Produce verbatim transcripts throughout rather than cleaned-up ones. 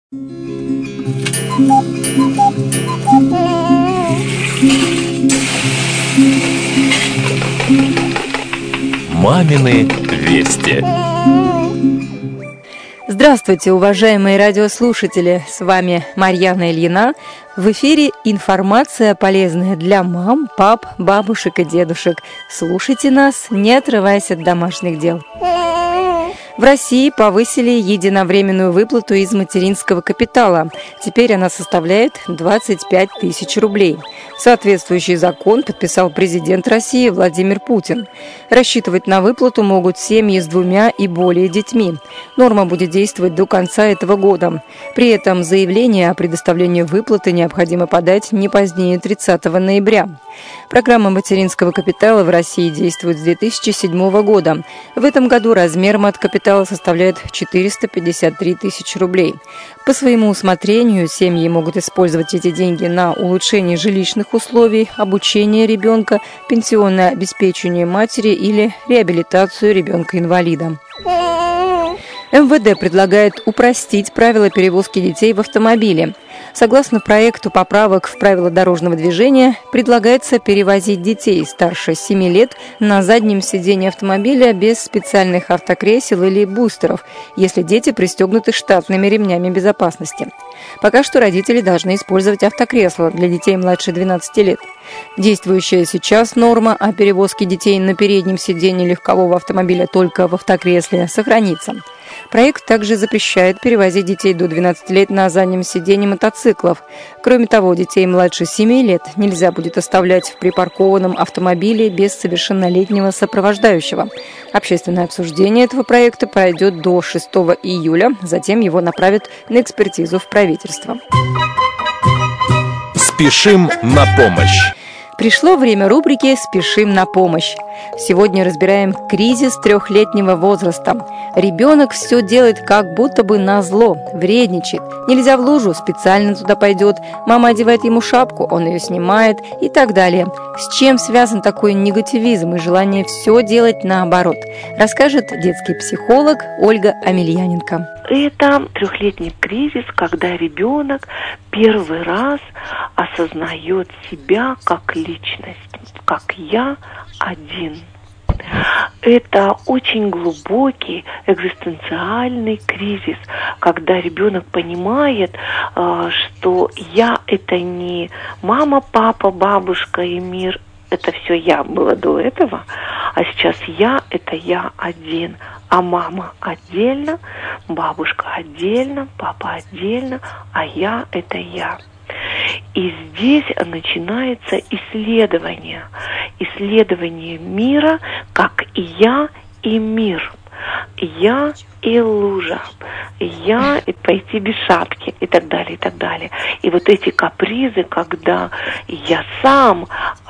Мамины вести. Здравствуйте, уважаемые радиослушатели! С вами Марьяна Ильина. В эфире информация, полезная для мам, пап, бабушек и дедушек. Слушайте нас, не отрываясь от домашних дел. В России повысили единовременную выплату из материнского капитала. Теперь она составляет двадцать пять тысяч рублей. Соответствующий закон подписал президент России Владимир Путин. Рассчитывать на выплату могут семьи с двумя и более детьми. Норма будет действовать до конца этого года. При этом заявление о предоставлении выплаты необходимо подать не позднее тридцатого ноября. Программа материнского капитала в России действует с две тысячи седьмого года. В этом году размер мат-капитала составляет четыреста пятьдесят три тысячи рублей. По своему усмотрению семьи могут использовать эти деньги на улучшение жилищных условий, обучение ребенка, пенсионное обеспечение матери или реабилитацию ребенка-инвалида. эм вэ дэ предлагает упростить правила перевозки детей в автомобиле. Согласно проекту поправок в правила дорожного движения, предлагается перевозить детей старше семи лет на заднем сидении автомобиля без специальных автокресел или бустеров, если дети пристегнуты штатными ремнями безопасности. Пока что родители должны использовать автокресло для детей младше двенадцати лет. Действующая сейчас норма о перевозке детей на переднем сидении легкового автомобиля только в автокресле сохранится. Проект также запрещает перевозить детей до двенадцати лет на заднем сидении мотоциклов. Кроме того, детей младше семи лет нельзя будет оставлять в припаркованном автомобиле без совершеннолетнего сопровождающего. Общественное обсуждение этого проекта пройдет до шестого июля, затем его направят на экспертизу в правительство. Спешим на помощь. Пришло время рубрики «Спешим на помощь». Сегодня разбираем кризис трехлетнего возраста. Ребенок все делает как будто бы назло, вредничает. Нельзя в лужу, специально туда пойдет. Мама одевает ему шапку, он ее снимает и так далее. С чем связан такой негативизм и желание все делать наоборот, расскажет детский психолог Ольга Амельяненко. Это трехлетний кризис, когда ребенок первый раз осознает себя как личность, как я один. Это очень глубокий экзистенциальный кризис, когда ребенок понимает, что я – это не мама, папа, бабушка и мир. Это все я было до этого, а сейчас я – это я один, а мама отдельно, бабушка отдельно, папа отдельно, а я – это я. И здесь начинается исследование, исследование мира как я и мир, я и лужа, я и пойти без шапки и так далее, и так далее. И вот эти капризы, когда я сам,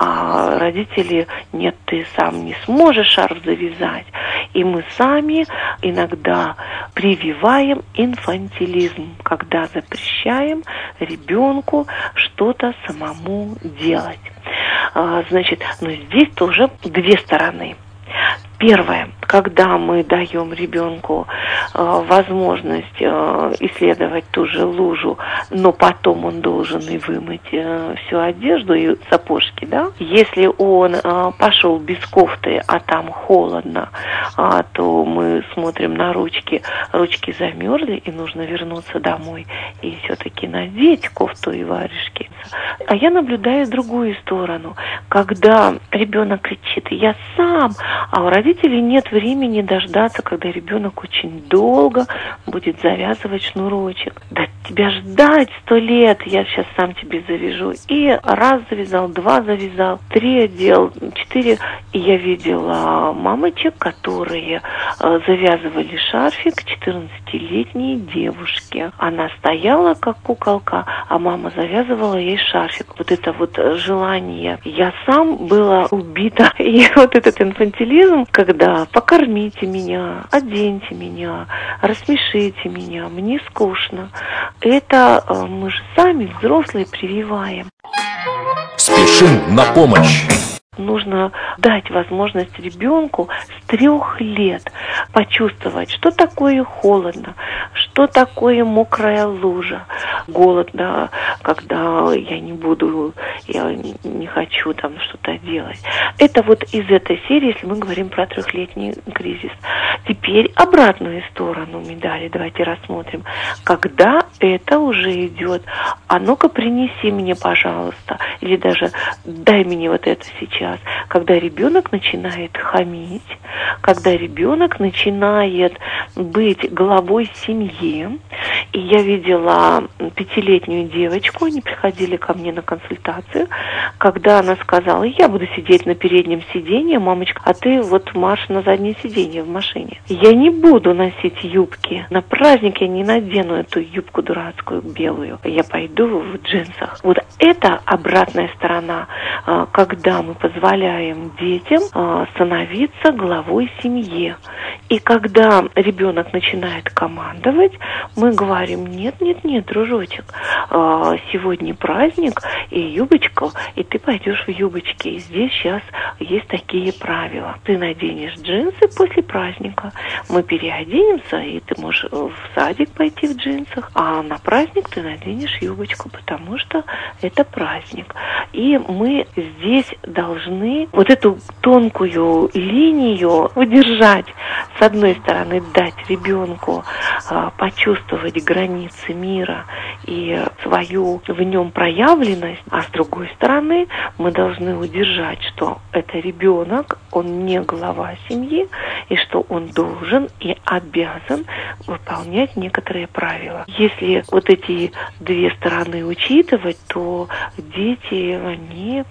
а родители, нет, ты сам не сможешь шарф завязать, и мы сами иногда прививаем инфантилизм, когда запрещаем ребенку что-то самому делать. А, значит, но здесь тоже две стороны. Первое, когда мы даем ребенку э, возможность э, исследовать ту же лужу, но потом он должен и вымыть э, всю одежду и сапожки, да? Если он э, пошел без кофты, а там холодно, э, то мы смотрим на ручки, ручки замерзли, и нужно вернуться домой и все-таки надеть кофту и варежки. А я наблюдаю другую сторону, когда ребенок кричит: «Я сам», а у родителей нет времени дождаться, когда ребенок очень долго будет завязывать шнурочек. Да тебя ждать сто лет, я сейчас сам тебе завяжу. И раз завязал, два завязал, три одел, четыре. И я видела мамочек, которые завязывали шарфик четырнадцатилетней девушке. Она стояла как куколка, а мама завязывала ей шарфик. Вот это вот желание «я сам» было убито. И вот этот инфантилизм, когда покормите меня, оденьте меня, рассмешите меня, мне скучно. Это мы же сами, взрослые, прививаем. Спешим на помощь. нужно дать возможность ребенку с трех лет почувствовать, что такое холодно, что такое мокрая лужа, голодно, когда я не буду, я не хочу там что-то делать. Это вот из этой серии, если мы говорим про трехлетний кризис. Теперь обратную сторону медали давайте рассмотрим. Когда это уже идет, а ну-ка принеси мне, пожалуйста, или даже дай мне вот это сейчас. Когда ребенок начинает хамить, когда ребенок начинает быть главой семьи. И я видела пятилетнюю девочку, они приходили ко мне на консультацию, когда она сказала: я буду сидеть на переднем сиденье, мамочка, а ты вот марш на заднее сиденье в машине. Я не буду носить юбки. На праздник я не надену эту юбку дурацкую белую. Я пойду в джинсах. Вот это обратная сторона, когда мы позволяем детям становиться главой семьи. И когда ребенок начинает командовать, мы говорим: нет, нет, нет, дружочек, сегодня праздник, и юбочку, и ты пойдешь в юбочке. И здесь сейчас есть такие правила. Ты наденешь джинсы после праздника, мы переоденемся, и ты можешь в садик пойти в джинсах, а на праздник ты наденешь юбочку, потому что это праздник. И мы здесь должны вот эту тонкую линию удержать. С одной стороны, дать ребенку а, почувствовать границы мира и свою в нем проявленность, а с другой стороны, мы должны удержать, что это ребенок, он не глава семьи, и что он должен и обязан выполнять некоторые правила. Если вот эти две стороны учитывать, то дети, они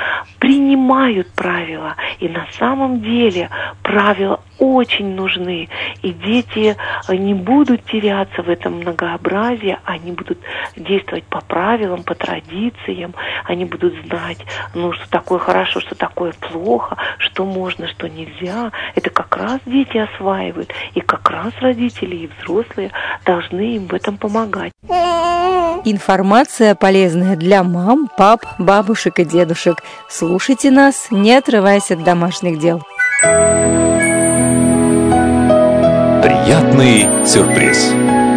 принимают правила, и на самом деле правила очень нужны, и дети не будут теряться в этом многообразии, они будут действовать по правилам, по традициям, они будут знать, ну, что такое хорошо, что такое плохо, что можно, что нельзя. Это как раз дети осваивают, и как раз родители и взрослые должны им в этом помогать. Информация полезная для мам, пап, бабушек и дедушек. Слушайте нас, не отрываясь от домашних дел. Приятный сюрприз.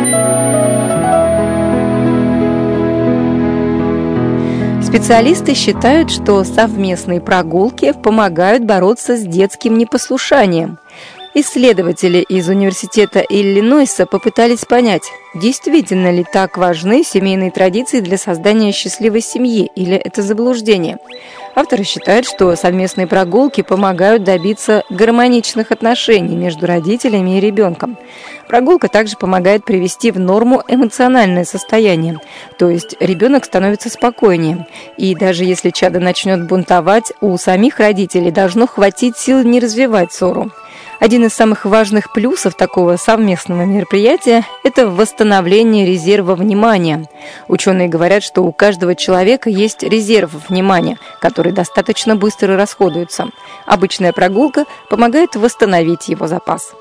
Специалисты считают, что совместные прогулки помогают бороться с детским непослушанием. Исследователи из университета Иллинойса попытались понять, действительно ли так важны семейные традиции для создания счастливой семьи, или это заблуждение. Авторы считают, что совместные прогулки помогают добиться гармоничных отношений между родителями и ребенком. Прогулка также помогает привести в норму эмоциональное состояние, то есть ребенок становится спокойнее. И даже если чадо начнет бунтовать, у самих родителей должно хватить сил не развивать ссору. Один из самых важных плюсов такого совместного мероприятия – это восстановление резерва внимания. Ученые говорят, что у каждого человека есть резерв внимания, который достаточно быстро расходуется. Обычная прогулка помогает восстановить его запас.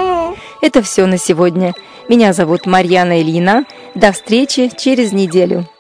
Это все на сегодня. Меня зовут Марьяна Ильина. До встречи через неделю.